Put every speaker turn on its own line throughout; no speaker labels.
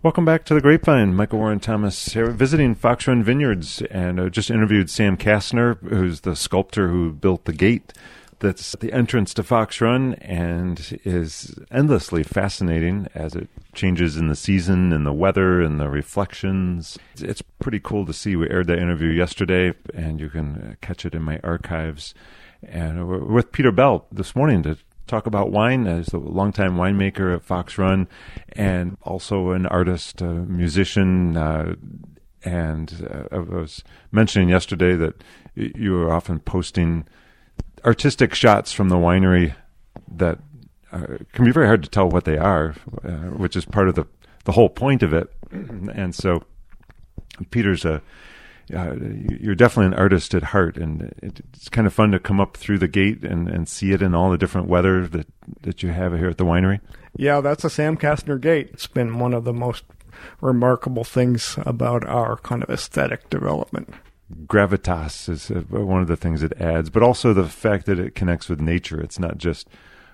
Welcome back to the Grapevine. Michael Warren Thomas here, visiting Fox Run Vineyards, and just interviewed Sam Kastner, who's the sculptor who built the gate that's at the entrance to Fox Run and is endlessly fascinating as it changes in the season and the weather and the reflections. It's pretty cool to see. We aired that interview yesterday, and you can catch it in my archives. And we're with Peter Bell this morning to talk about wine, as a longtime winemaker at Fox Run and also an artist, a musician. And I was mentioning yesterday that you are often posting artistic shots from the winery that can be very hard to tell what they are, which is part of the whole point of it. And so Peter's you're definitely an artist at heart, and it's kind of fun to come up through the gate and see it in all the different weather that you have here at the winery.
Yeah, that's a Sam Kastner gate. It's been one of the most remarkable things about our kind of aesthetic development.
Gravitas is one of the things it adds, but also the fact that it connects with nature. It's not just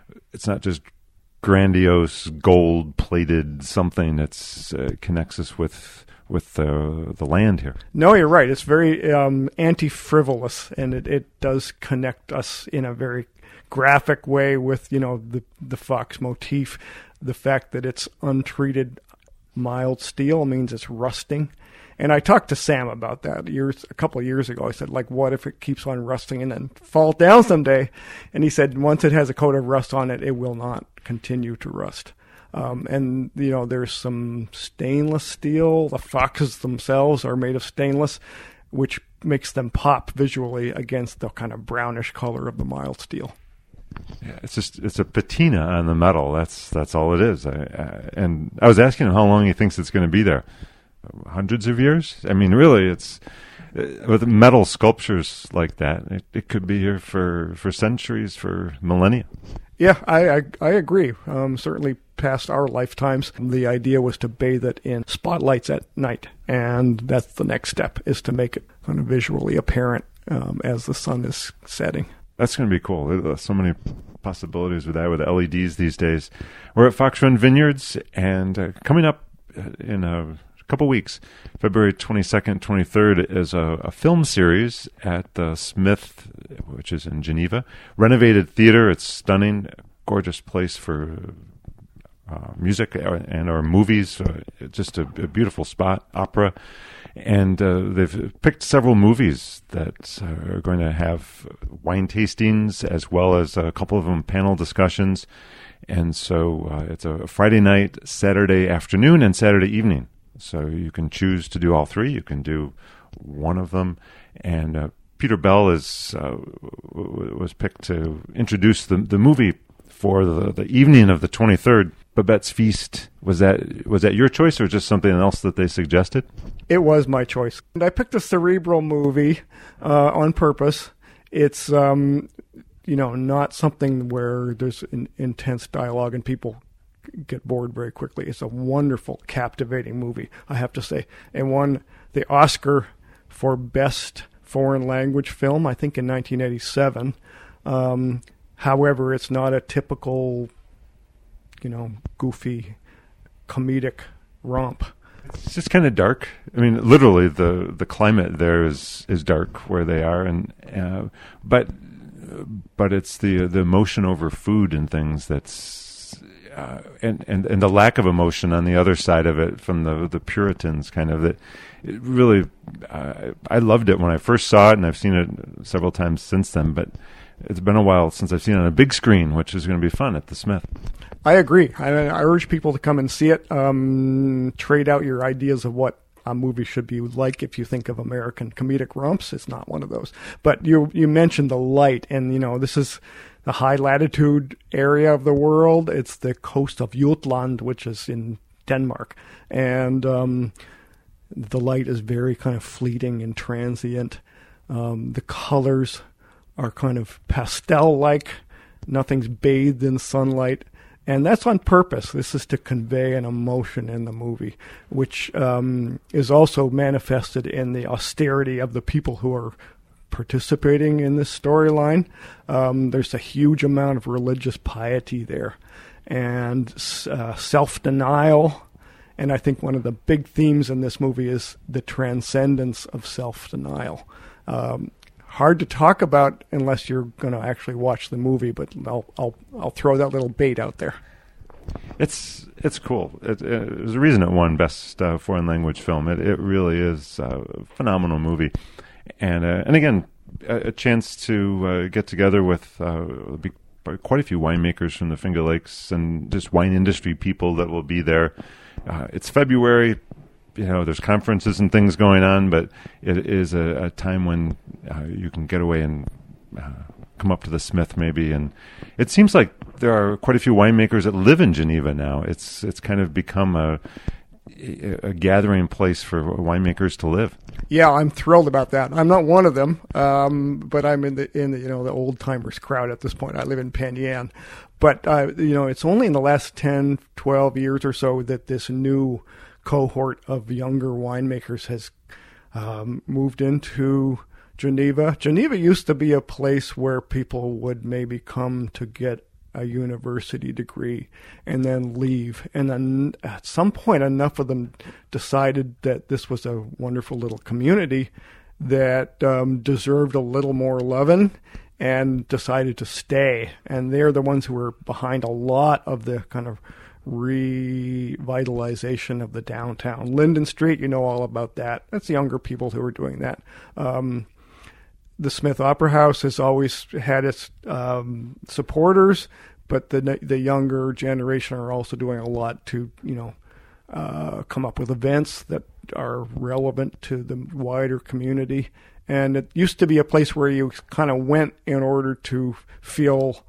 grandiose gold-plated something. It connects us with the land here.
No, you're right. It's very anti-frivolous, and it does connect us in a very graphic way with, the fox motif. The fact that it's untreated mild steel means it's rusting. And I talked to Sam about that a couple of years ago. I said, what if it keeps on rusting and then falls down someday? And he said, once it has a coat of rust on it, it will not continue to rust. And there's some stainless steel. The foxes themselves are made of stainless, which makes them pop visually against the kind of brownish color of the mild steel.
Yeah, it's a patina on the metal. That's all it is. And I was asking him how long he thinks it's going to be there. Hundreds of years? I mean, really, it's with metal sculptures like that, it could be here for centuries, for millennia.
Yeah, I agree. Certainly past our lifetimes, the idea was to bathe it in spotlights at night, and that's the next step, is to make it kind of visually apparent as the sun is setting. That's
going to be cool. There's so many possibilities with that, with LEDs these days. We're at Fox Run Vineyards, and coming up in a couple weeks, February 22nd, 23rd, is a film series at the Smith, which is in Geneva. Renovated theater. It's stunning, gorgeous place for music and our movies. Just a beautiful spot, opera. And they've picked several movies that are going to have wine tastings, as well as a couple of them panel discussions. And so it's a Friday night, Saturday afternoon, and Saturday evening. So you can choose to do all three. You can do one of them. And Peter Bell was picked to introduce the movie for the evening of the 23rd. Babette's Feast. Was that your choice, or just something else that they suggested?
It was my choice. And I picked a cerebral movie on purpose. It's not something where there's an intense dialogue and people get bored very quickly. It's a wonderful, captivating movie, I have to say. And won the Oscar for Best Foreign Language Film, I think in 1987. However, it's not a typical, goofy, comedic romp.
It's just kind of dark. I mean, literally, the climate there is dark where they are, and but it's the emotion over food and things that's. And the lack of emotion on the other side of it from the Puritans, kind of, it really, I loved it when I first saw it, and I've seen it several times since then, but it's been a while since I've seen it on a big screen, which is going to be fun at the Smith.
I agree. I urge people to come and see it. Trade out your ideas of what a movie should be like. If you think of American comedic romps, it's not one of those. But you mentioned the light, and this is the high latitude area of the world. It's the coast of Jutland, which is in Denmark, and the light is very kind of fleeting and transient. The colors are kind of pastel-like. Nothing's bathed in sunlight. And that's on purpose. This is to convey an emotion in the movie, which is also manifested in the austerity of the people who are participating in this storyline. There's a huge amount of religious piety there, and self-denial, And I think one of the big themes in this movie is the transcendence of self-denial. Hard to talk about unless you're going to actually watch the movie, but I'll throw that little bait out there.
It's cool. There's a reason it won Best Foreign Language Film. It really is a phenomenal movie, and again, a chance to get together with quite a few winemakers from the Finger Lakes and just wine industry people that will be there. It's February. There's conferences and things going on, but it is a time when you can get away and come up to the Smith maybe. And it seems like there are quite a few winemakers that live in Geneva now. It's kind of become a gathering place for winemakers to live.
Yeah, I'm thrilled about that. I'm not one of them, but I'm in the old timers crowd at this point. I live in Penn Yan, but it's only in the last 10, 12 years or so that this new cohort of younger winemakers has moved into Geneva. Geneva used to be a place where people would maybe come to get a university degree and then leave. And then at some point, enough of them decided that this was a wonderful little community that deserved a little more loving and decided to stay. And they're the ones who were behind a lot of the kind of revitalization of the downtown. Linden Street, all about that. That's younger people who are doing that. The Smith Opera House has always had its supporters, but the younger generation are also doing a lot to, come up with events that are relevant to the wider community. And it used to be a place where you kind of went in order to feel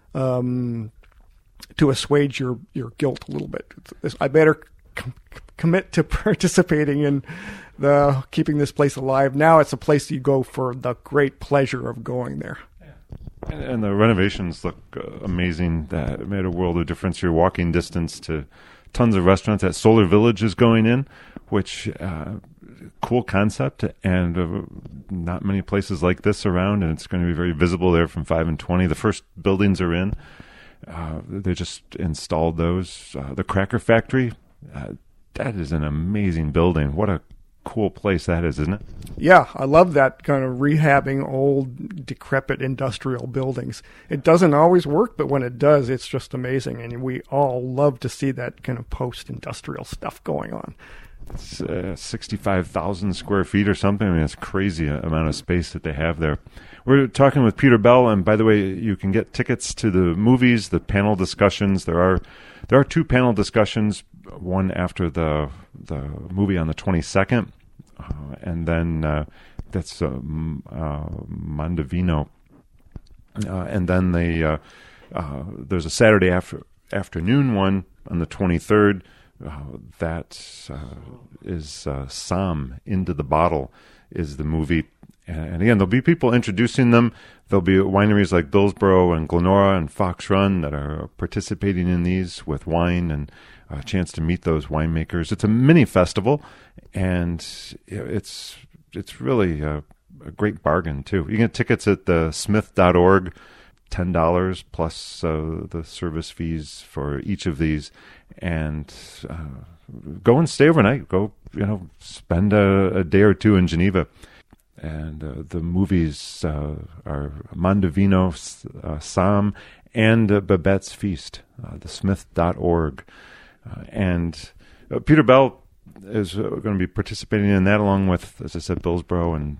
to assuage your guilt a little bit. I better commit to participating in keeping this place alive. Now it's a place you go for the great pleasure of going there.
And the renovations look amazing. That made a world of difference. You're walking distance to tons of restaurants. That Solar Village is going in, which cool concept, and not many places like this around, and it's going to be very visible there from 5 and 20. The first buildings are in. They just installed those. The Cracker Factory, that is an amazing building. What a cool place that is, isn't it?
Yeah, I love that kind of rehabbing old, decrepit industrial buildings. It doesn't always work, but when it does, it's just amazing. And we all love to see that kind of post-industrial stuff going on.
It's 65,000 square feet or something. I mean, it's a crazy amount of space that they have there. We're talking with Peter Bell, and by the way, you can get tickets to the movies, the panel discussions. There are 2 panel discussions, one after the movie on the 22nd, and then that's Mondovino, and then there's a Saturday afternoon one on the 23rd. That is Somm Into the Bottle is the movie. And again, there'll be people introducing them. There'll be wineries like Billsboro and Glenora and Fox Run that are participating in these with wine and a chance to meet those winemakers. It's a mini festival, and it's really a great bargain, too. You can get tickets at the smith.org, $10 plus the service fees for each of these. And go and stay overnight. Go, spend a day or two in Geneva. And the movies are Mondovino, Somm, and Babette's Feast, thesmith.org. And Peter Bell is going to be participating in that, along with, as I said, Billsboro and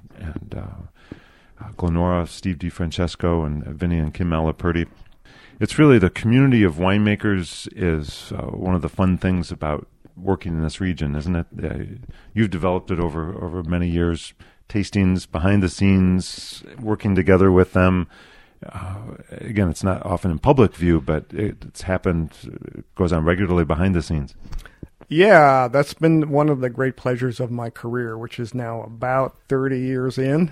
Glenora, Steve DeFrancesco, and Vinny and Kim Malaperti. It's really the community of winemakers is one of the fun things about working in this region, isn't it? You've developed it over many years. Tastings, behind the scenes, working together with them. Again, it's not often in public view, but it's happened. It goes on regularly behind the scenes.
Yeah, that's been one of the great pleasures of my career, which is now about 30 years in.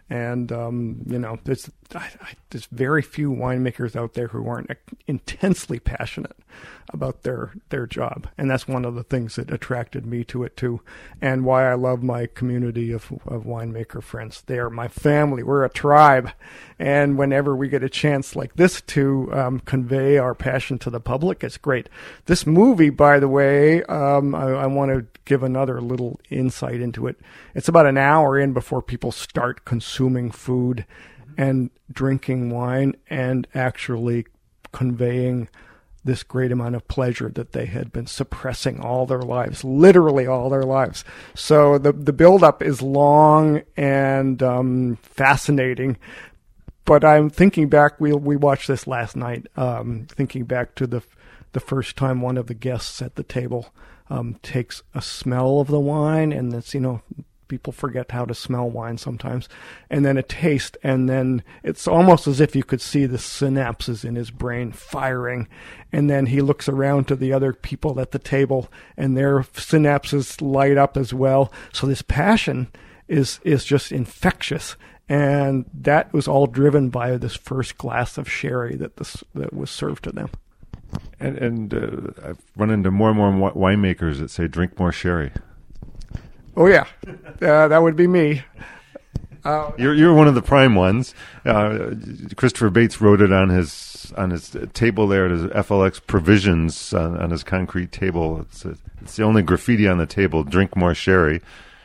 And, there's very few winemakers out there who aren't intensely passionate about their job. And that's one of the things that attracted me to it, too, and why I love my community of winemaker friends. They are my family. We're a tribe. And whenever we get a chance like this to convey our passion to the public, it's great. This movie, by the way, I want to give another little insight into it. It's about an hour in before people start consuming food and drinking wine and actually conveying this great amount of pleasure that they had been suppressing all their lives, literally all their lives. So the buildup is long and fascinating. But I'm thinking back, we watched this last night, thinking back to the first time one of the guests at the table takes a smell of the wine, and it's, people forget how to smell wine sometimes, and then a taste, and then it's almost as if you could see the synapses in his brain firing, and then he looks around to the other people at the table, and their synapses light up as well. So this passion is just infectious, and that was all driven by this first glass of sherry that was served to them.
And I've run into more and more winemakers that say, drink more sherry.
Oh, yeah. That would be me.
You're one of the prime ones. Christopher Bates wrote it on his table there at his FLX Provisions on his concrete table. It's the only graffiti on the table, drink more sherry.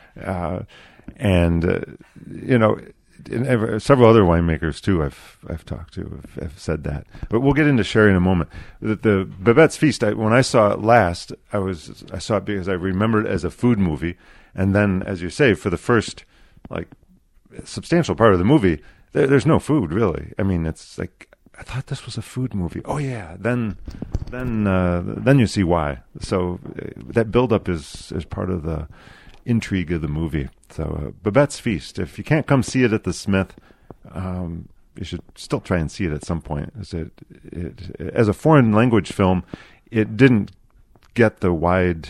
Several other winemakers too I've talked to have said that. But we'll get into sherry in a moment. The Babette's Feast, when I saw it last, I saw it because I remembered it as a food movie, and then, as you say, for the first substantial part of the movie, there's no food really. I mean, it's like, I thought this was a food movie. Oh yeah, then you see why. So that buildup is part of the intrigue of the movie. So Babette's Feast, if you can't come see it at the Smith, you should still try and see it at some point. As a foreign language film, it didn't get the wide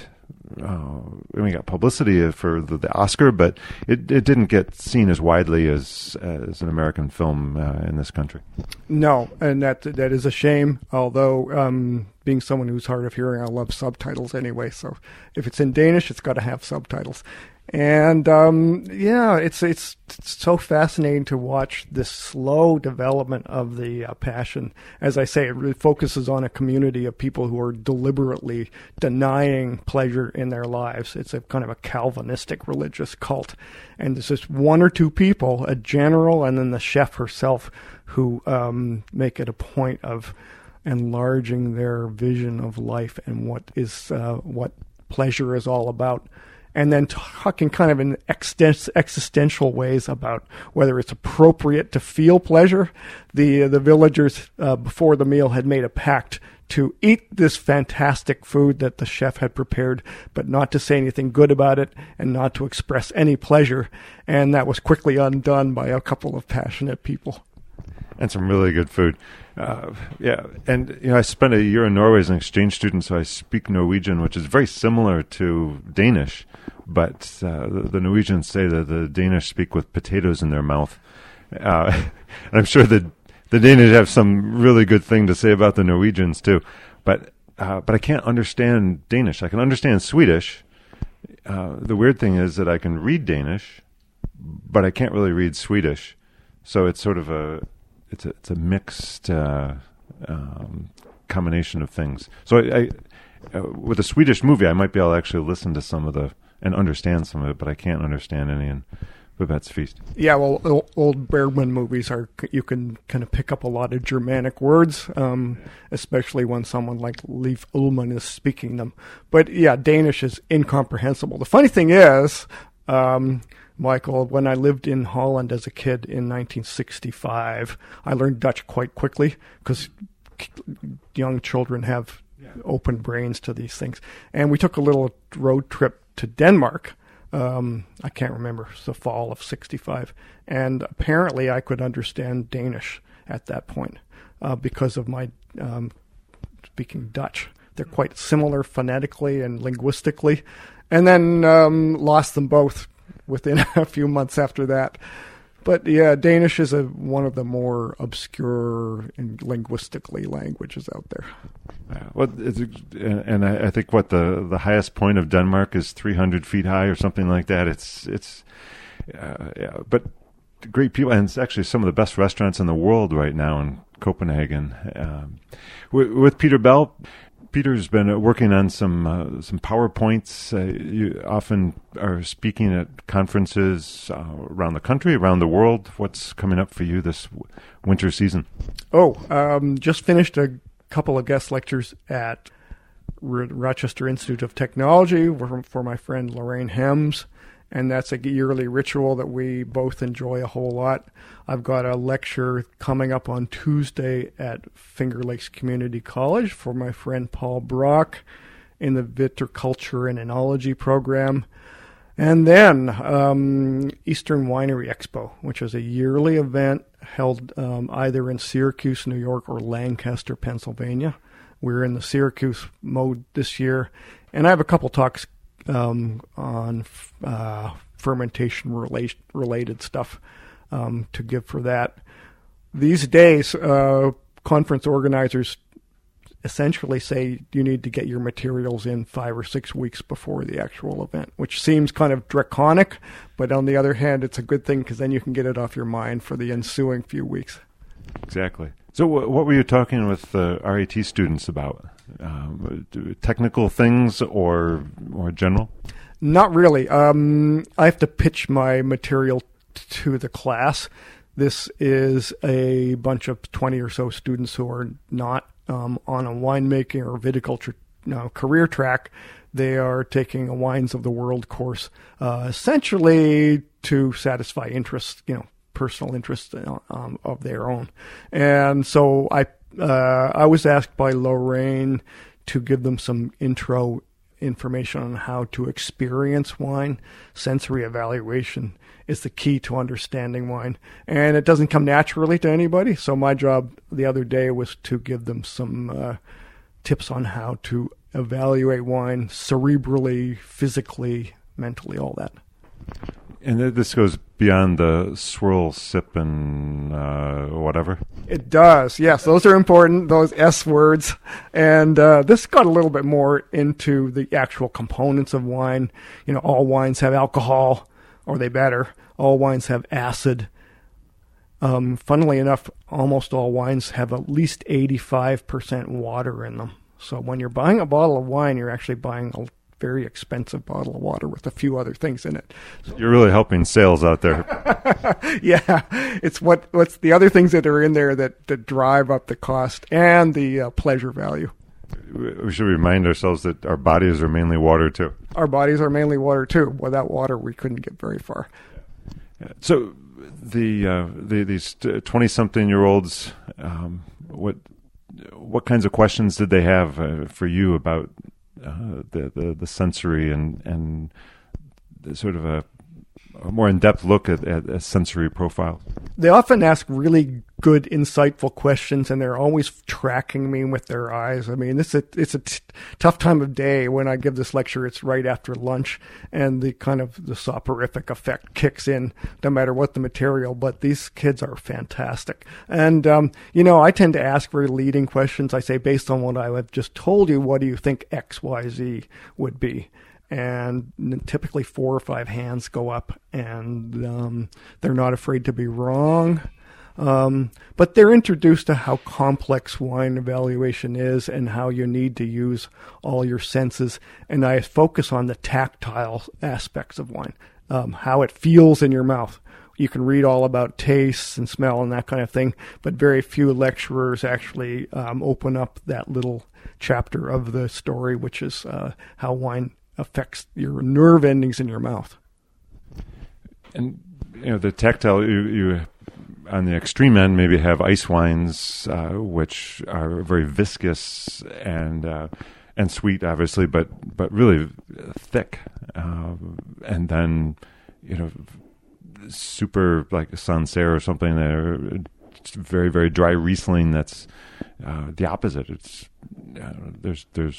got publicity for the Oscar, but it didn't get seen as widely as an American film in this country. No,
and that is a shame, although being someone who's hard of hearing, I love subtitles anyway, so if it's in Danish, it's got to have subtitles. And it's so fascinating to watch this slow development of the passion. As I say, it really focuses on a community of people who are deliberately denying pleasure in their lives. It's a kind of a Calvinistic religious cult. And there's just one or two people, a general and then the chef herself, who make it a point of enlarging their vision of life and what pleasure is all about. And then talking kind of in existential ways about whether it's appropriate to feel pleasure. The villagers before the meal had made a pact to eat this fantastic food that the chef had prepared, but not to say anything good about it and not to express any pleasure. And that was quickly undone by a couple of passionate people.
And some really good food. And I spent a year in Norway as an exchange student, so I speak Norwegian, which is very similar to Danish, but the Norwegians say that the Danish speak with potatoes in their mouth. And I'm sure that the Danish have some really good thing to say about the Norwegians too, but I can't understand Danish. I can understand Swedish. The weird thing is that I can read Danish, but I can't really read Swedish. So it's sort of it's a mixed combination of things. So I with a Swedish movie, I might be able to actually listen to some of and understand some of it, but I can't understand any in Babette's Feast.
Yeah, well, old Bergman movies you can kind of pick up a lot of Germanic words, especially when someone like Leif Ullmann is speaking them. But yeah, Danish is incomprehensible. The funny thing is, Michael, when I lived in Holland as a kid in 1965, I learned Dutch quite quickly because young children have open brains to these things. And we took a little road trip to Denmark. I can't remember. It's the fall of 65. And apparently I could understand Danish at that point because of my speaking Dutch. They're quite similar phonetically and linguistically. And then lost them both within a few months after that. But yeah, Danish is one of the more obscure and linguistically languages out there.
Well, and I think what the highest point of Denmark is 300 feet high or something like that. But great people, and it's actually some of the best restaurants in the world right now in Copenhagen. With Peter Bell, Peter's been working on some PowerPoints. You often are speaking at conferences around the country, around the world. What's coming up for you this winter season?
Just finished a couple of guest lectures at Rochester Institute of Technology for my friend Lorraine Hems, and that's a yearly ritual that we both enjoy a whole lot. I've got a lecture coming up on Tuesday at Finger Lakes Community College for my friend Paul Brock in the Viticulture and Enology program. And then Eastern Winery Expo, which is a yearly event held either in Syracuse, New York, or Lancaster, Pennsylvania. We're in the Syracuse mode this year. And I have a couple talks on fermentation related stuff to give for that. These days, conference organizers essentially say you need to get your materials in 5 or 6 weeks before the actual event, which seems kind of draconic, but on the other hand, it's a good thing because then you can get it off your mind for the ensuing few weeks.
Exactly. So what were you talking with RIT students about? Technical things or general?
Not really. I have to pitch my material to the class. This is a bunch of 20 or so students who are not on a winemaking or viticulture career track. They are taking a Wines of the World course, essentially to satisfy interests, personal interests of their own. And so I was asked by Lorraine to give them some intro information on how to experience wine. Sensory evaluation is the key to understanding wine, and it doesn't come naturally to anybody. So my job the other day was to give them some tips on how to evaluate wine cerebrally, physically, mentally, all that.
And this goes beyond the swirl, sip, and whatever?
It does, yes. Those are important, those S words. And this got a little bit more into the actual components of wine. All wines have alcohol, or they better. All wines have acid. Funnily enough, almost all wines have at least 85% water in them. So when you're buying a bottle of wine, you're actually buying a very expensive bottle of water with a few other things in it. So,
you're really helping sales out there.
Yeah, it's what's the other things that are in there that drive up the cost and the pleasure value.
We should remind ourselves that our bodies are mainly water too.
Our bodies are mainly water too. Without water, we couldn't get very far.
So these 20-something-year-olds, what kinds of questions did they have for you about the sensory and sort of a more in-depth look at a sensory profile? They
often ask really good, insightful questions, and they're always tracking me with their eyes. I mean, it's a tough time of day when I give this lecture. It's right after lunch, and the soporific effect kicks in no matter what the material, but these kids are fantastic. And, I tend to ask very leading questions. I say, based on what I have just told you, what do you think X, Y, Z would be? And typically 4 or 5 hands go up, and they're not afraid to be wrong. But they're introduced to how complex wine evaluation is and how you need to use all your senses. And I focus on the tactile aspects of wine, how it feels in your mouth. You can read all about taste and smell and that kind of thing, but very few lecturers actually open up that little chapter of the story, which is how wine affects your nerve endings in your mouth.
And the tactile, you on the extreme end maybe have ice wines, which are very viscous and sweet, obviously, but really thick, and then super like Sancerre or something that are very, very dry Riesling. That's the opposite. It's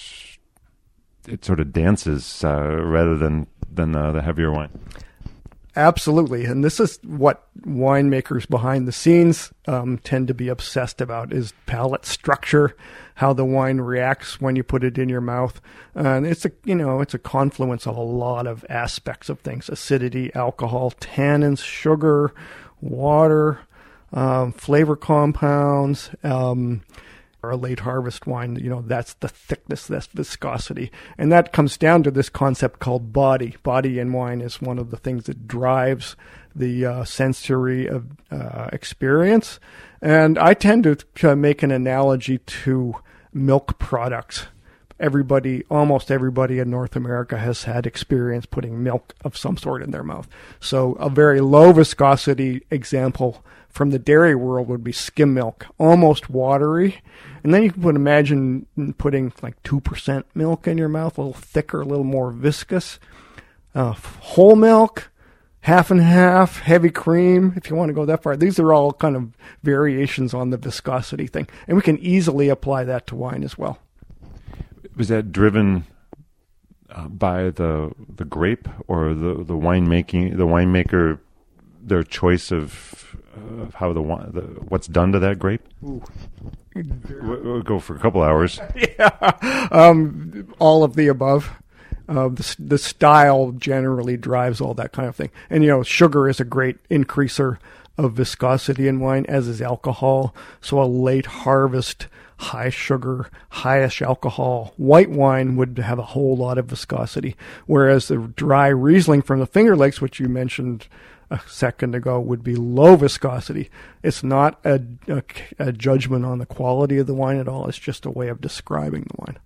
it sort of dances rather than the heavier wine.
Absolutely. And this is what winemakers behind the scenes tend to be obsessed about, is palate structure, how the wine reacts when you put it in your mouth. And it's a confluence of a lot of aspects of things: acidity, alcohol, tannins, sugar, water, flavor compounds, or a late harvest wine, that's the thickness, that's viscosity. And that comes down to this concept called body. Body in wine is one of the things that drives the sensory experience. And I tend to make an analogy to milk products. Almost everybody in North America has had experience putting milk of some sort in their mouth. So a very low viscosity example from the dairy world would be skim milk, almost watery. And then you can imagine putting like 2% milk in your mouth, a little thicker, a little more viscous. Whole milk, half and half, heavy cream, if you want to go that far. These are all kind of variations on the viscosity thing. And we can easily apply that to wine as well.
Was that driven by the grape or the winemaker, their choice of how what's done to that grape?
Ooh.
We'll go for a couple hours.
Yeah, all of the above. The style generally drives all that kind of thing. And sugar is a great increaser of viscosity in wine, as is alcohol. So a late harvest, high sugar, highish alcohol white wine would have a whole lot of viscosity, whereas the dry Riesling from the Finger Lakes, which you mentioned a second ago, would be low viscosity. It's not a judgment on the quality of the wine at all. It's just a way of describing the wine.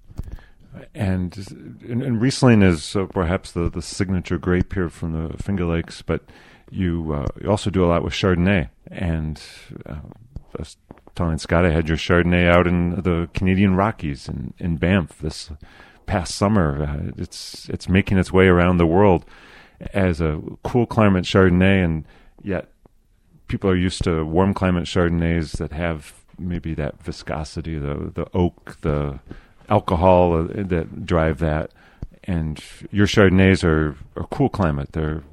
And Riesling is perhaps the signature grape here from the Finger Lakes, but you also do a lot with Chardonnay. And I was telling Scott, I had your Chardonnay out in the Canadian Rockies in Banff this past summer. It's making its way around the world as a cool climate Chardonnay, and yet people are used to warm climate Chardonnays that have maybe that viscosity, the oak, the alcohol that drive that. And your Chardonnays are cool climate. They're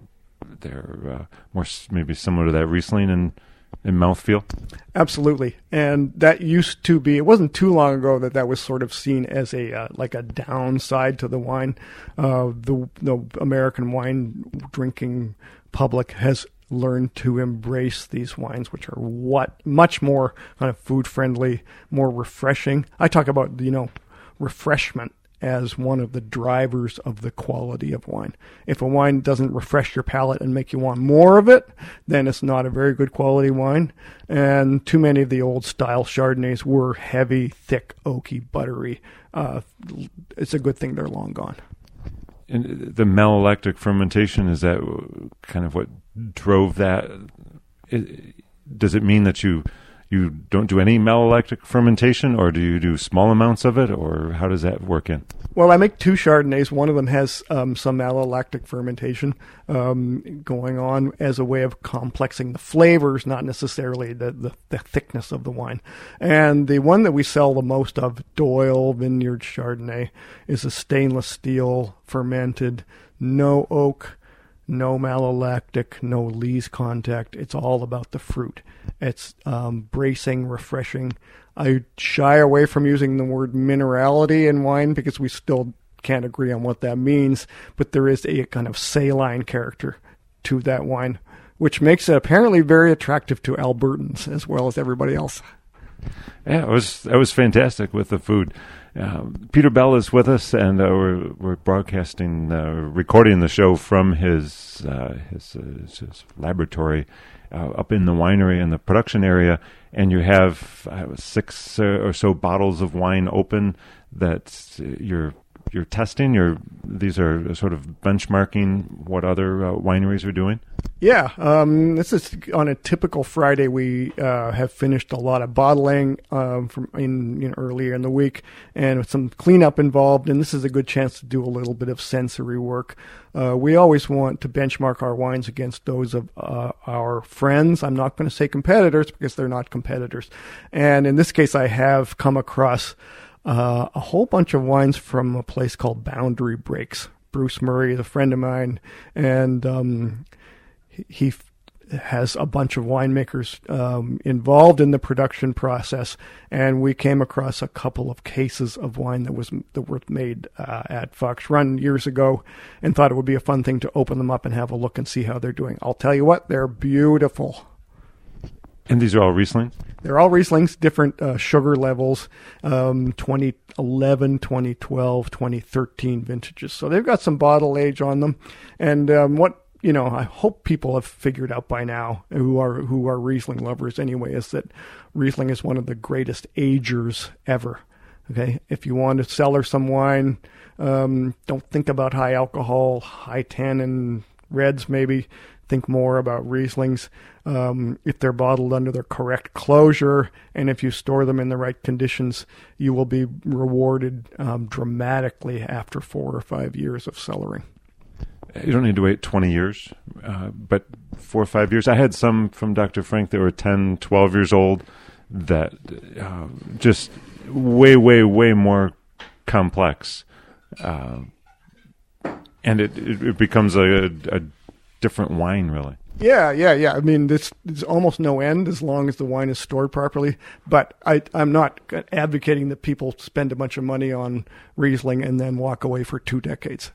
more maybe similar to that Riesling in mouthfeel.
Absolutely. And that used to be, it wasn't too long ago that was sort of seen as a downside to the wine. The American wine drinking public has learned to embrace these wines, which are much more kind of food friendly, more refreshing. I talk about, refreshment as one of the drivers of the quality of wine. If a wine doesn't refresh your palate and make you want more of it, then it's not a very good quality wine. And too many of the old style Chardonnays were heavy, thick, oaky, buttery. It's a good thing they're long gone.
And the malolactic fermentation, is that kind of what drove that? Does it mean that you don't do any malolactic fermentation, or do you do small amounts of it, or how does that work in?
Well, I make two Chardonnays. One of them has some malolactic fermentation going on as a way of complexing the flavors, not necessarily the thickness of the wine. And the one that we sell the most of, Doyle Vineyard Chardonnay, is a stainless steel fermented, no oak, no malolactic, no lees contact. It's all about the fruit. It's bracing, refreshing. I shy away from using the word minerality in wine because we still can't agree on what that means, but there is a kind of saline character to that wine, which makes it apparently very attractive to Albertans as well as everybody else.
Yeah, that was fantastic with the food. Peter Bell is with us, and we're recording the show from his laboratory up in the winery in the production area. And you have 6 or so bottles of wine open that you're testing. These are sort of benchmarking what other wineries are doing. Yeah,
this is on a typical Friday. We have finished a lot of bottling from earlier in the week, and with some cleanup involved. And this is a good chance to do a little bit of sensory work. We always want to benchmark our wines against those of our friends. I'm not going to say competitors because they're not competitors. And in this case, I have come across a whole bunch of wines from a place called Boundary Breaks. Bruce Murray is a friend of mine, and he has a bunch of winemakers involved in the production process, and we came across a couple of cases of wine that were made at Fox Run years ago, and thought it would be a fun thing to open them up and have a look and see how they're doing. I'll tell you what, they're beautiful.
And these are all Riesling?
They're all Rieslings, different sugar levels, 2011, 2012, 2013 vintages. So they've got some bottle age on them. And I hope people have figured out by now, who are Riesling lovers anyway, is that Riesling is one of the greatest agers ever. Okay, if you want to cellar some wine, don't think about high alcohol, high tannin reds maybe. Think more about Rieslings. If they're bottled under their correct closure, and if you store them in the right conditions, you will be rewarded dramatically after 4 or 5 years of cellaring.
You don't need to wait 20 years, but 4 or 5 years. I had some from Dr. Frank that were 10, 12 years old that just way, way, way more complex. And it becomes a different wine, really.
Yeah. I mean, there's almost no end as long as the wine is stored properly. But I'm not advocating that people spend a bunch of money on Riesling and then walk away for 2 decades.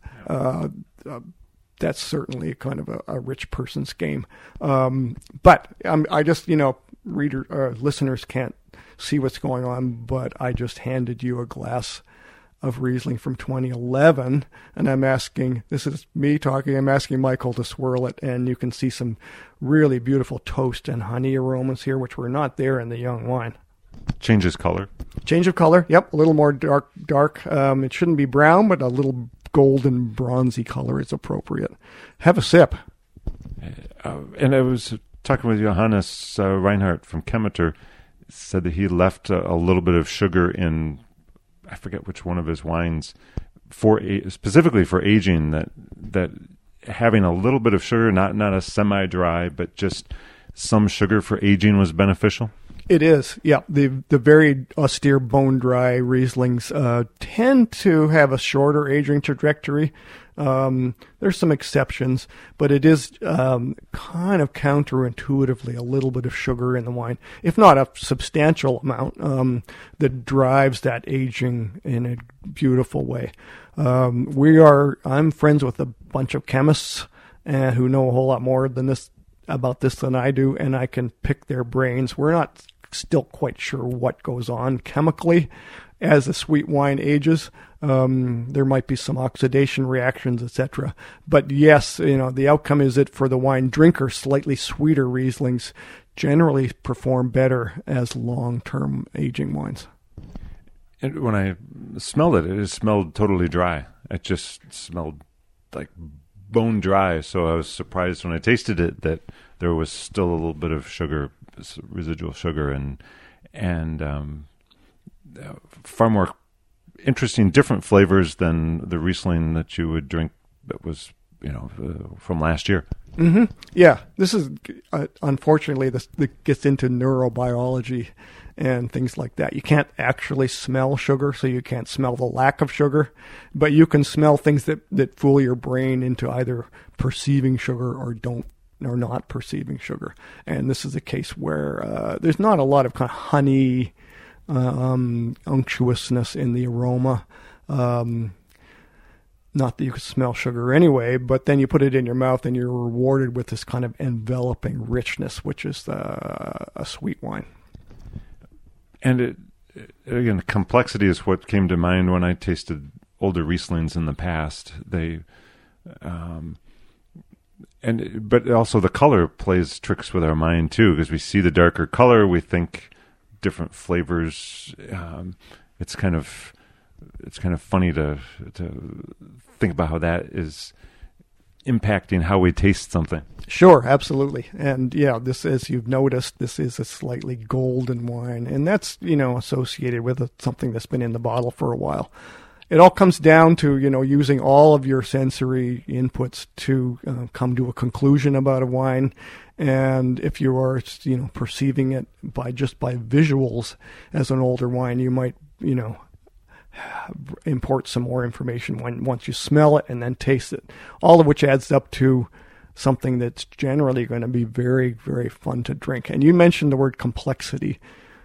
That's certainly kind of a rich person's game. But I just, listeners can't see what's going on, but I just handed you a glass of Riesling from 2011, and I'm asking Michael to swirl it, and you can see some really beautiful toast and honey aromas here, which were not there in the young wine.
Changes color.
Change of color, yep, a little more dark. It shouldn't be brown, but a little golden bronzy color is appropriate. Have a sip.
And I was talking with Johannes Reinhardt from Chemeter, said that he left a little bit of sugar in, I forget which one of his wines, specifically for aging, that having a little bit of sugar, not a semi-dry, but just some sugar for aging was beneficial.
It is, yeah. The very austere bone-dry Rieslings tend to have a shorter aging trajectory. There's some exceptions, but it is kind of counterintuitively a little bit of sugar in the wine, if not a substantial amount, that drives that aging in a beautiful way. I'm friends with a bunch of chemists who know a whole lot more about this than I do, and I can pick their brains. We're not still quite sure what goes on chemically as the sweet wine ages. There might be some oxidation reactions, etc. But yes, the outcome is that for the wine drinker, slightly sweeter Rieslings generally perform better as long-term aging wines.
And when I smelled it smelled totally dry. It just smelled like bone dry. So I was surprised when I tasted it that there was still a little bit of sugar, residual sugar, and far more interesting, different flavors than the Riesling that you would drink that was, from last year.
Mm-hmm. Yeah, this is unfortunately this gets into neurobiology and things like that. You can't actually smell sugar, so you can't smell the lack of sugar, but you can smell things that fool your brain into either perceiving sugar or not perceiving sugar. And this is a case where there's not a lot of kind of honey unctuousness in the aroma. Not that you could smell sugar anyway, but then you put it in your mouth and you're rewarded with this kind of enveloping richness, which is a sweet wine.
And again, complexity is what came to mind when I tasted older Rieslings in the past. But also the color plays tricks with our mind too, because we see the darker color, we think different flavors. It's kind of funny to think about how that is impacting how we taste something.
Sure, absolutely. And yeah, this, as you've noticed, this is a slightly golden wine, and that's, associated with something that's been in the bottle for a while. It all comes down to, using all of your sensory inputs to come to a conclusion about a wine. And if you are, perceiving it by visuals as an older wine, you might, import some more information once you smell it and then taste it. All of which adds up to something that's generally going to be very, very fun to drink. And you mentioned the word complexity.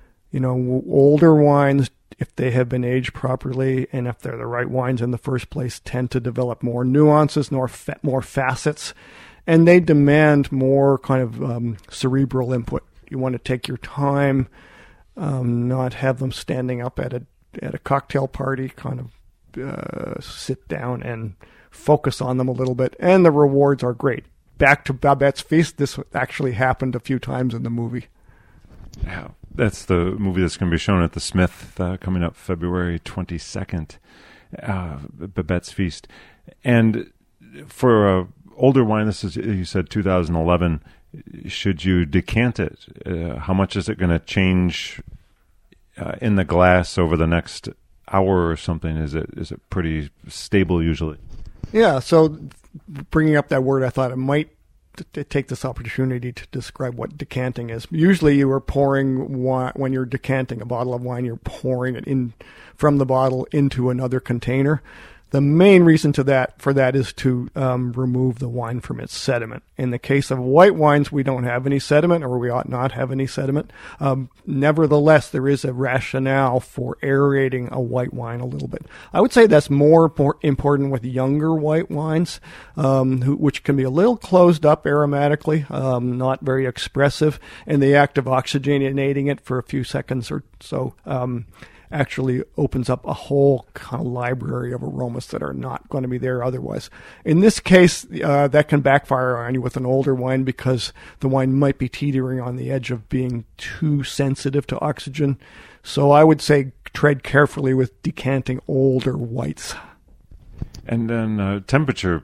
Older wines, if they have been aged properly and if they're the right wines in the first place, tend to develop more nuances, more facets, and they demand more kind of cerebral input. You want to take your time, not have them standing up at a cocktail party, kind of sit down and focus on them a little bit, and the rewards are great. Back to Babette's Feast, this actually happened a few times in the movie.
Yeah, that's the movie that's going to be shown at the Smith coming up February 22nd, Babette's Feast. And for older wine, this is, you said 2011, should you decant it? How much is it going to change in the glass over the next hour or something? Is it pretty stable usually? Yeah,
so bringing up that word, I thought it might take this opportunity to describe what decanting is. Usually you are pouring wine, when you're decanting a bottle of wine, you're pouring it in from the bottle into another container. The main reason for that is to remove the wine from its sediment. In the case of white wines, we don't have any sediment, or we ought not have any sediment. Nevertheless, there is a rationale for aerating a white wine a little bit. I would say that's more important with younger white wines, which can be a little closed up aromatically, not very expressive, and the act of oxygenating it for a few seconds or so actually opens up a whole kind of library of aromas that are not going to be there otherwise. In this case, that can backfire on you with an older wine because the wine might be teetering on the edge of being too sensitive to oxygen. So I would say tread carefully with decanting older whites.
And then temperature.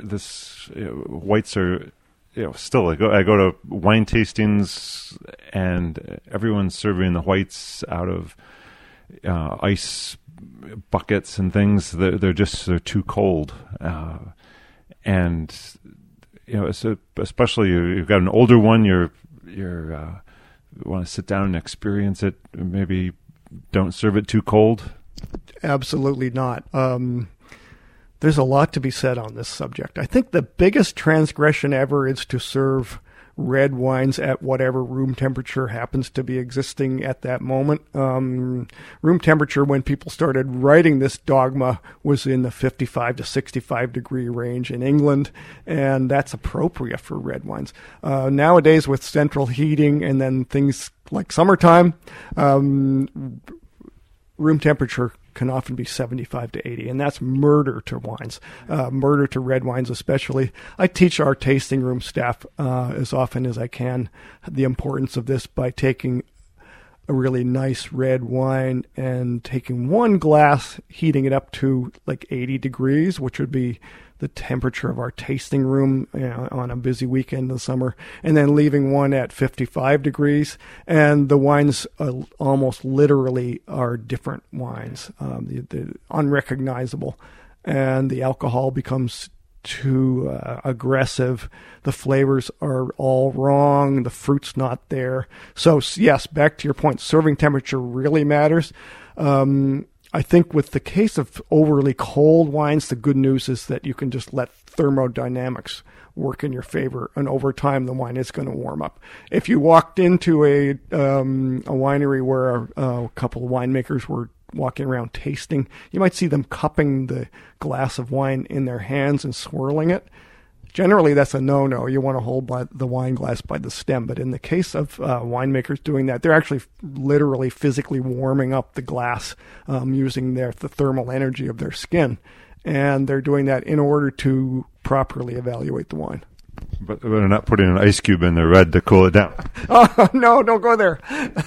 Whites are... still, I go to wine tastings and everyone's serving the whites out of ice buckets and things. They're too cold, and especially you've got an older one. You want to sit down and experience it. Maybe don't serve it too cold. Absolutely not.
There's a lot to be said on this subject. I think the biggest transgression ever is to serve red wines at whatever room temperature happens to be existing at that moment. Room temperature, when people started writing this dogma, was in the 55 to 65 degree range in England, and that's appropriate for red wines. Nowadays, with central heating and then things like summertime, room temperature can often be 75 to 80, and that's murder to wines, murder to red wines especially. I teach our tasting room staff as often as I can the importance of this by taking a really nice red wine and taking one glass, heating it up to like 80 degrees, which would be the temperature of our tasting room on a busy weekend in the summer, and then leaving one at 55 degrees. And the wines almost literally are different wines, they're unrecognizable, and the alcohol becomes too aggressive. The flavors are all wrong. The fruit's not there. So yes, back to your point, serving temperature really matters. I think with the case of overly cold wines, the good news is that you can just let thermodynamics work in your favor, and over time the wine is going to warm up. If you walked into a winery where a couple of winemakers were walking around tasting, you might see them cupping the glass of wine in their hands and swirling it. Generally, that's a no-no. You want to hold the wine glass by the stem. But in the case of winemakers doing that, they're actually literally physically warming up the glass using the thermal energy of their skin. And they're doing that in order to properly evaluate the wine.
But they're not putting an ice cube in the red to cool it down.
Oh, no, don't go there.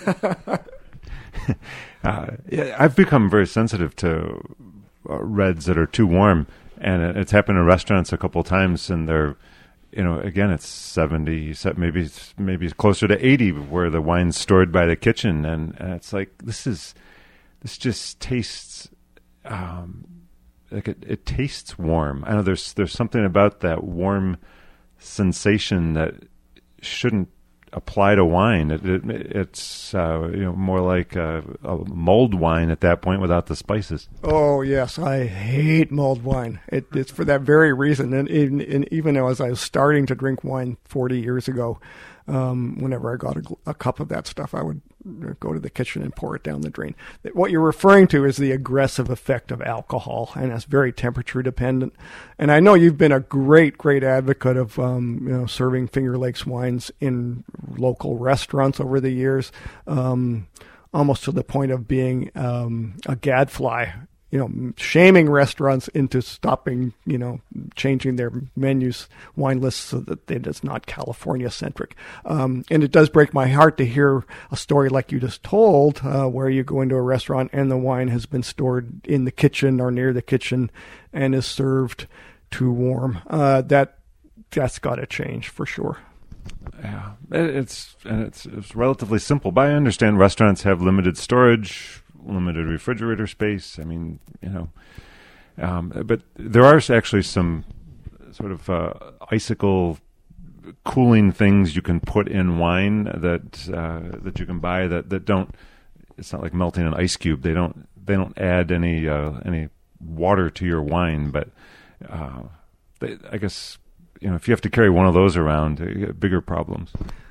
I've become very sensitive to reds that are too warm. And it's happened in restaurants a couple of times, and they're, again, it's 70, maybe closer to 80, where the wine's stored by the kitchen, and it's like this just tastes like it tastes warm. I know there's something about that warm sensation that shouldn't apply to wine. It's more like a mulled wine at that point without the spices.
Oh yes, I hate mulled wine. It's for that very reason. And even as I was starting to drink wine 40 years ago, whenever I got a cup of that stuff, I would go to the kitchen and pour it down the drain. What you're referring to is the aggressive effect of alcohol, and that's very temperature dependent. And I know you've been a great advocate of serving Finger Lakes wines in local restaurants over the years, almost to the point of being a gadfly. Shaming restaurants into stopping, changing their menus, wine lists so that it's not California-centric. And it does break my heart to hear a story like you just told, where you go into a restaurant and the wine has been stored in the kitchen or near the kitchen and is served too warm. That's got to change for sure.
Yeah, it's relatively simple. But I understand restaurants have limited storage, limited refrigerator space. I mean, but there are actually some sort of icicle cooling things you can put in wine that you can buy that don't. It's not like melting an ice cube. They don't add any water to your wine. But I guess if you have to carry one of those around, you get bigger problems.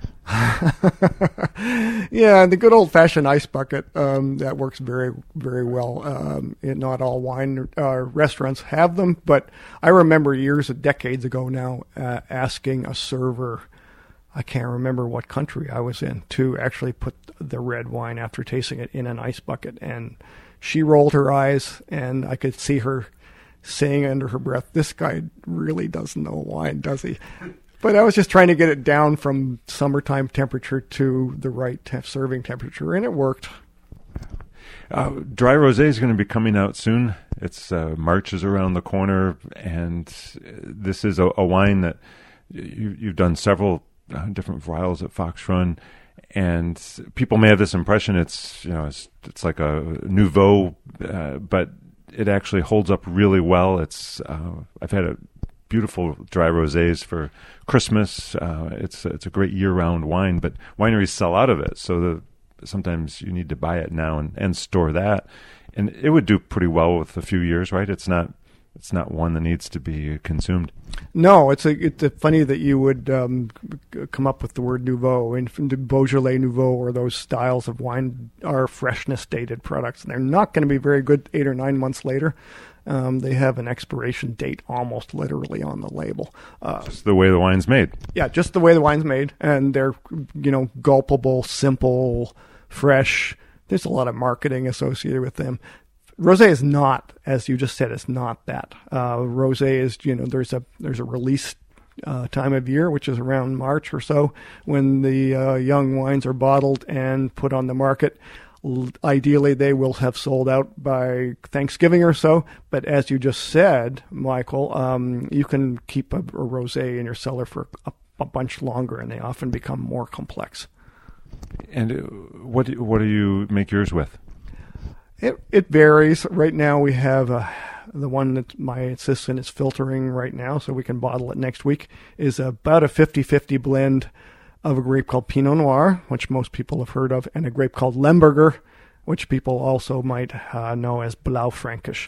Yeah, the good old-fashioned ice bucket, that works very, very well. Not all wine restaurants have them, but I remember decades ago now, asking a server, I can't remember what country I was in, to actually put the red wine after tasting it in an ice bucket. And she rolled her eyes, and I could see her saying under her breath, "This guy really doesn't know wine, does he?" But I was just trying to get it down from summertime temperature to the right serving temperature, and it worked.
Dry Rosé is going to be coming out soon. It's March is around the corner, and this is a wine that you've done several different varietals at Fox Run, and people may have this impression it's like a nouveau, but it actually holds up really well. I've had beautiful dry rosés for Christmas. It's a great year-round wine, but wineries sell out of it, so sometimes you need to buy it now and store that. And it would do pretty well with a few years, right? It's not one that needs to be consumed. No,
it's funny that you would come up with the word nouveau. And Beaujolais Nouveau or those styles of wine are freshness dated products, and they're not going to be very good 8 or 9 months later. They have an expiration date almost literally on the label.
Just the way the wine's made.
Yeah, just the way the wine's made, and they're gulpable, simple, fresh. There's a lot of marketing associated with them. Rosé is not, as you just said, it's not that. Rosé is, there's a release time of year, which is around March or so, when the young wines are bottled and put on the market. Ideally, they will have sold out by Thanksgiving or so. But as you just said, Michael, you can keep a rosé in your cellar for a bunch longer, and they often become more complex.
And what do you make yours with?
It varies. Right now, we have the one that my assistant is filtering right now, so we can bottle it next week, is about a 50-50 blend of a grape called Pinot Noir, which most people have heard of, and a grape called Lemberger, which people also might know as Blaufränkisch.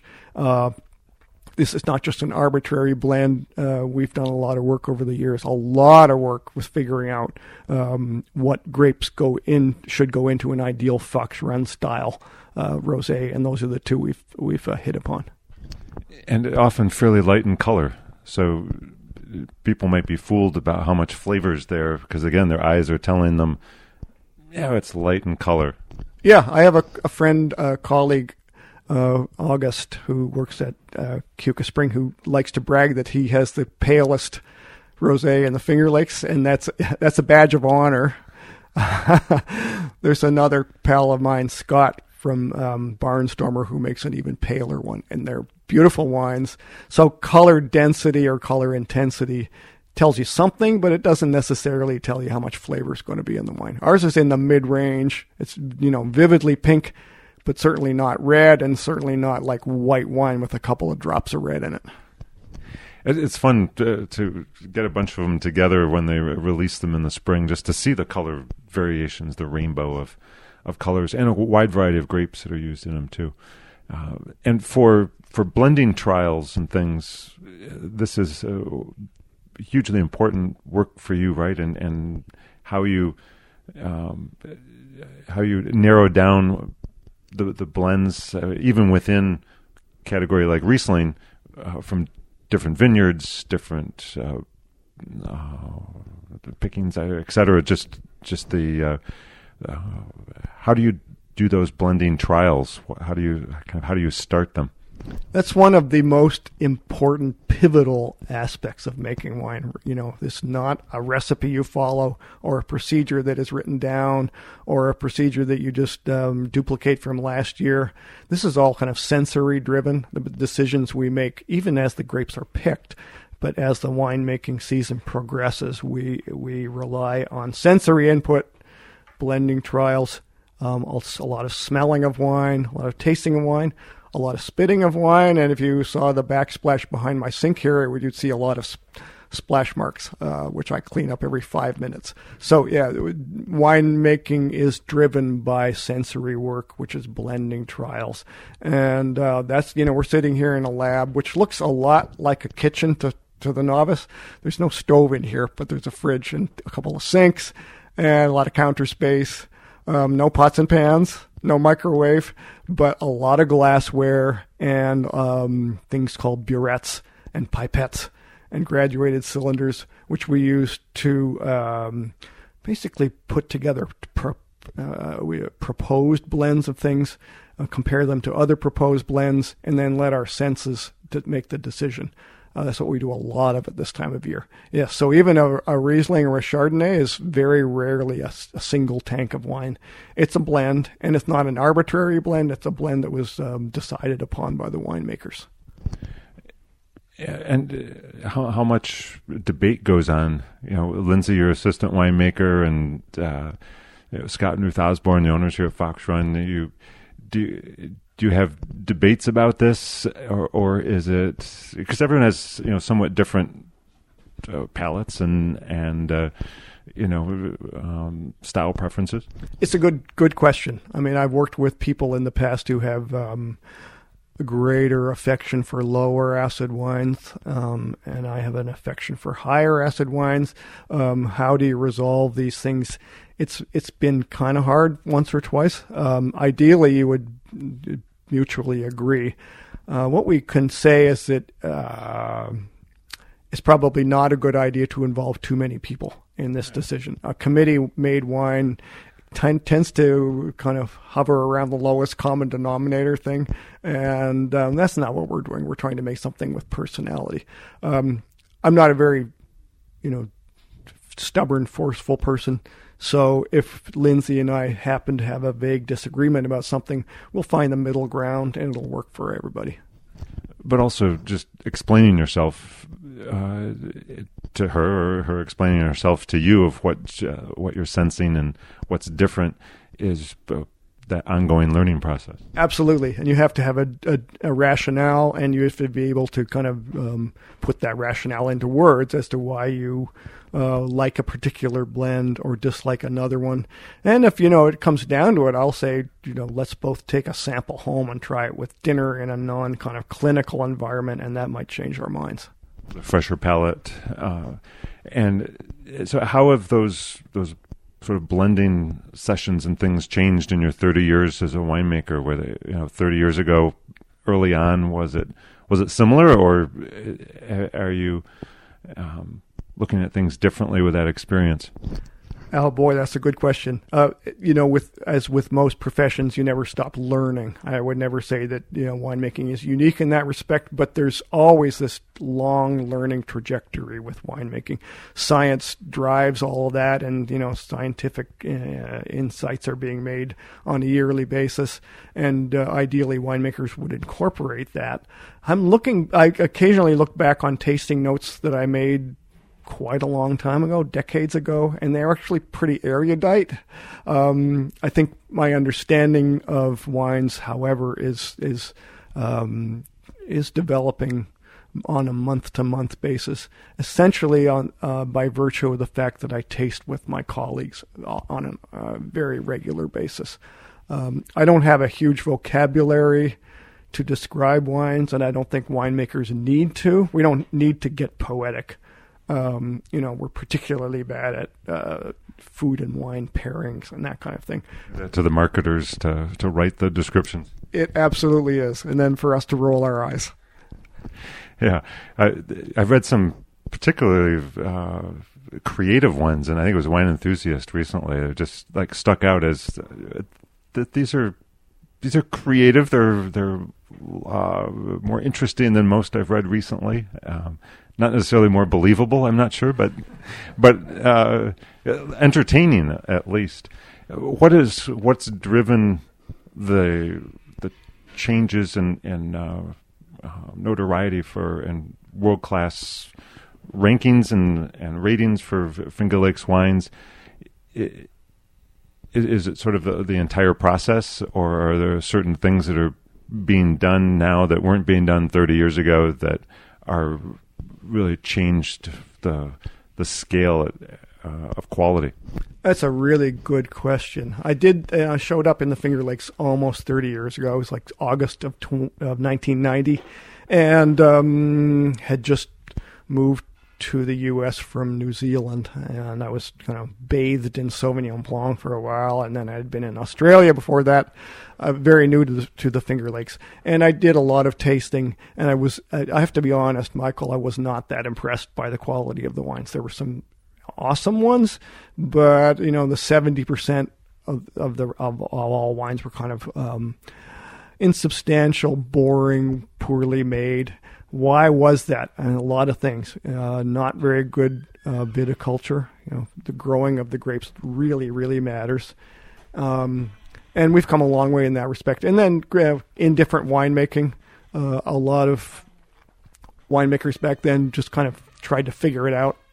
This is not just an arbitrary blend. We've done a lot of work over the years, a lot of work with figuring out what grapes should go into an ideal Fox Run style rosé, and those are the two we've hit upon.
And often fairly light in color, so people might be fooled about how much flavor is there, because again, their eyes are telling them, it's light in color.
Yeah, I have a friend, colleague, August, who works at Keuka Spring, who likes to brag that he has the palest rosé in the Finger Lakes, and that's a badge of honor. There's another pal of mine, Scott, from Barnstormer, who makes an even paler one, and they're beautiful wines. So color density or color intensity tells you something, but it doesn't necessarily tell you how much flavor is going to be in the wine. Ours is in the mid-range. It's vividly pink, but certainly not red, and certainly not like white wine with a couple of drops of red in it.
It's fun to get a bunch of them together when they release them in the spring, just to see the color variations, the rainbow of colors, and a wide variety of grapes that are used in them too. And for blending trials and things, this is hugely important work for you, right? And how you narrow down the blends, even within category like Riesling, from different vineyards, different pickings, et cetera. Just the how do you do those blending trials? How do you start them?
That's one of the most important, pivotal aspects of making wine. You know, it's not a recipe you follow or a procedure that is written down or a procedure that you just duplicate from last year. This is all kind of sensory-driven, the decisions we make, even as the grapes are picked. But as the winemaking season progresses, we rely on sensory input, blending trials, a lot of smelling of wine, a lot of tasting of wine, a lot of spitting of wine, and if you saw the backsplash behind my sink here, you'd see a lot of splash marks, which I clean up every 5 minutes. So yeah, winemaking is driven by sensory work, which is blending trials. And that's, we're sitting here in a lab, which looks a lot like a kitchen to the novice. There's no stove in here, but there's a fridge and a couple of sinks and a lot of counter space. No pots and pans, no microwave, but a lot of glassware and things called burettes and pipettes and graduated cylinders, which we use to basically put together proposed blends of things, compare them to other proposed blends, and then let our senses make the decision. That's what we do a lot of at this time of year. Yeah, so even a Riesling or a Chardonnay is very rarely a single tank of wine. It's a blend, and it's not an arbitrary blend. It's a blend that was decided upon by the winemakers.
And how much debate goes on? Lindsay, your assistant winemaker, and Scott and Ruth Osborne, the owners here at Fox Run. Do you have debates about this, or is it because everyone has somewhat different palates and style preferences? It's
a good question. I mean, I've worked with people in the past who have a greater affection for lower acid wines, and I have an affection for higher acid wines. How do you resolve these things? It's been kind of hard once or twice. Ideally, you would mutually agree. What we can say is that it's probably not a good idea to involve too many people in this decision. A committee-made wine tends to kind of hover around the lowest common denominator thing, and that's not what we're doing. We're trying to make something with personality. I'm not a very, stubborn, forceful person. So if Lindsay and I happen to have a vague disagreement about something, we'll find the middle ground and it'll work for everybody.
But also just explaining yourself to her, or her explaining herself to you of what you're sensing and what's different is that ongoing learning process.
Absolutely. And you have to have a rationale, and you have to be able to kind of put that rationale into words as to why you like a particular blend or dislike another one. And if, it comes down to it, I'll say, let's both take a sample home and try it with dinner in a non-kind of clinical environment, and that might change our minds.
A fresher palate. And so how have those sort of blending sessions and things changed in your 30 years as a winemaker? Where they, 30 years ago, early on, was it similar, or are you looking at things differently with that experience?
Oh boy, that's a good question. With most professions, you never stop learning. I would never say that winemaking is unique in that respect, but there's always this long learning trajectory with winemaking. Science drives all of that, and scientific insights are being made on a yearly basis, and ideally winemakers would incorporate that. I occasionally look back on tasting notes that I made quite a long time ago, decades ago, and they're actually pretty erudite. I think my understanding of wines, however, is developing on a month-to-month basis, essentially by virtue of the fact that I taste with my colleagues on a very regular basis. I don't have a huge vocabulary to describe wines, and I don't think winemakers need to. We don't need to get poetic. We're particularly bad at food and wine pairings and that kind of thing.
To the marketers to write the descriptions.
It absolutely is, and then for us to roll our eyes.
Yeah, I've read some particularly creative ones, and I think it was Wine Enthusiast recently. It just like stuck out as that these are creative. They're more interesting than most I've read recently. Not necessarily more believable, I'm not sure, but entertaining at least. What's driven the changes in notoriety and world-class rankings and ratings for Finger Lakes wines? Is it sort of the entire process, or are there certain things that are being done now that weren't being done 30 years ago that are really changed the scale of quality?
That's a really good question. I showed up in the Finger Lakes almost 30 years ago. It was like August of 1990, and had just moved to the U.S. from New Zealand, and I was kind of bathed in Sauvignon Blanc for a while, and then I had been in Australia before that, very new to the Finger Lakes, and I did a lot of tasting, and I have to be honest, Michael, I was not that impressed by the quality of the wines. There were some awesome ones, but the 70% of all wines were kind of insubstantial, boring, poorly made. Why was that? And a lot of things. Not very good viticulture. The growing of the grapes really, really matters. And we've come a long way in that respect. And then indifferent winemaking. A lot of winemakers back then just kind of tried to figure it out.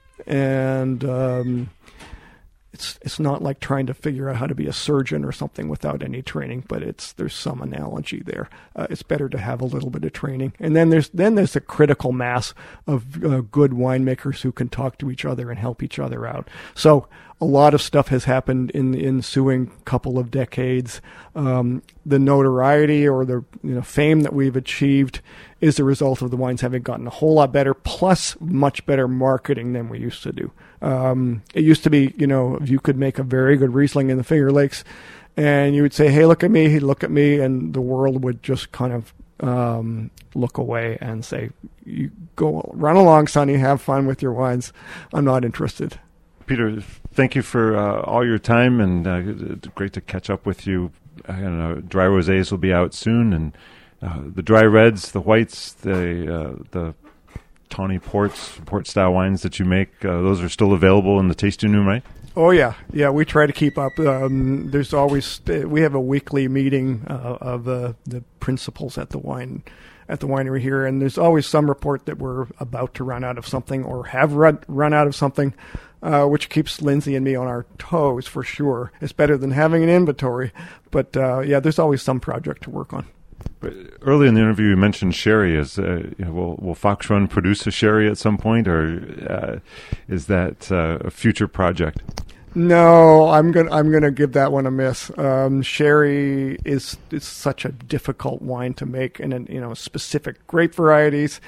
And it's not like trying to figure out how to be a surgeon or something without any training, but there's some analogy there. It's better to have a little bit of training, and then there's a critical mass of good winemakers who can talk to each other and help each other out. So a lot of stuff has happened in the ensuing couple of decades. The notoriety or the fame that we've achieved is the result of the wines having gotten a whole lot better, plus much better marketing than we used to do. It used to be, you could make a very good Riesling in the Finger Lakes, and you would say, "Hey, look at me," he'd look at me, and the world would just kind of look away and say, "You go run along, sonny, have fun with your wines. I'm not interested."
Peter, thank you for all your time, and it's great to catch up with you. Dry rosés will be out soon, and the dry reds, the whites, the tawny port style wines that you make, those are still available in the tasting room, right?
Oh yeah, we try to keep up. There's always we have a weekly meeting of the principals at the winery here, and there's always some report that we're about to run out of something or have run out of something, which keeps Lindsay and me on our toes for sure. It's better than having an inventory, but there's always some project to work on.
But early in the interview, you mentioned sherry. Will Fox Run produce a sherry at some point, or is that a future project?
No, I'm gonna give that one a miss. Sherry is such a difficult wine to make, and specific grape varieties.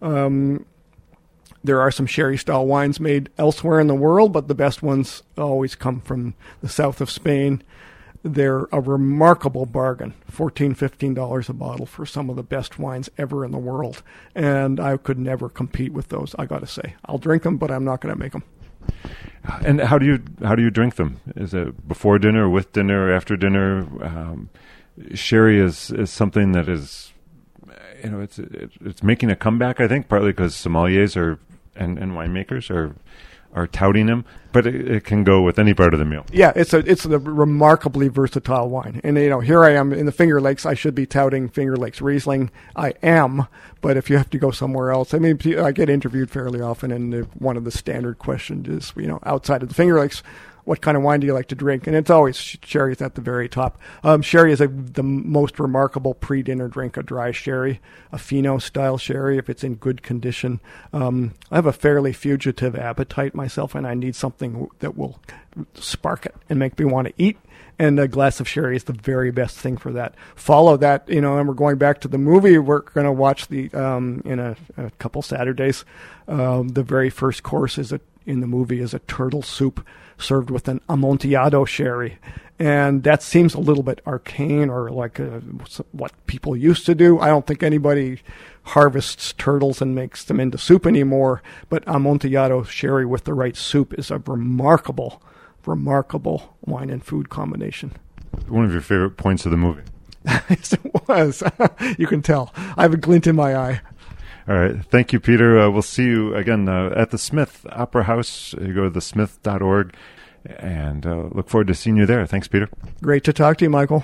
There are some sherry style wines made elsewhere in the world, but the best ones always come from the south of Spain. They're a remarkable bargain, $14, $15 a bottle for some of the best wines ever in the world. And I could never compete with those, I got to say. I'll drink them, but I'm not going to make them.
And how do you drink them? Is it before dinner, with dinner, after dinner? Sherry is something that is, it's making a comeback, I think, partly because sommeliers and winemakers are touting them, but it can go with any part of the meal. Yeah,
it's a remarkably versatile wine. And, here I am in the Finger Lakes. I should be touting Finger Lakes Riesling. I am, but if you have to go somewhere else, I get interviewed fairly often, and one of the standard questions is, outside of the Finger Lakes, what kind of wine do you like to drink? And it's always sherry's at the very top. Sherry is the most remarkable pre-dinner drink, a dry sherry, a Fino-style sherry, if it's in good condition. I have a fairly fugitive appetite myself, and I need something that will spark it and make me want to eat. And a glass of sherry is the very best thing for that. Follow that, and we're going back to the movie. We're going to watch in a couple Saturdays. The very first course in the movie is a turtle soup served with an Amontillado sherry. And that seems a little bit arcane or like what people used to do. I don't think anybody harvests turtles and makes them into soup anymore. But Amontillado sherry with the right soup is a remarkable wine and food combination.
One of your favorite points of the movie.
Yes, it was. You can tell. I have a glint in my eye.
All right. Thank you, Peter. We'll see you again at the Smith Opera House. You go to thesmith.org and look forward to seeing you there. Thanks, Peter.
Great to talk to you, Michael.